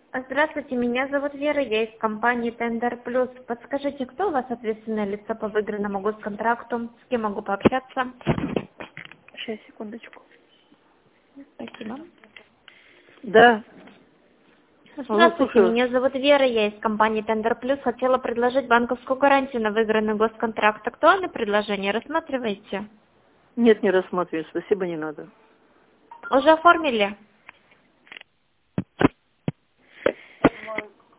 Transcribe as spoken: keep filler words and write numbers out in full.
Здравствуйте, меня зовут Вера, я из компании Тендер Плюс. Подскажите, кто у вас ответственное лицо по выигранному госконтракту? С кем могу пообщаться? Сейчас, секундочку. Спасибо. Да. Здравствуйте, меня зовут Вера, я из компании Тендер Плюс. Хотела предложить банковскую гарантию на выигранный госконтракт. Актуальное предложение? Рассматриваете? Нет, не рассматриваю, спасибо, не надо. Уже оформили?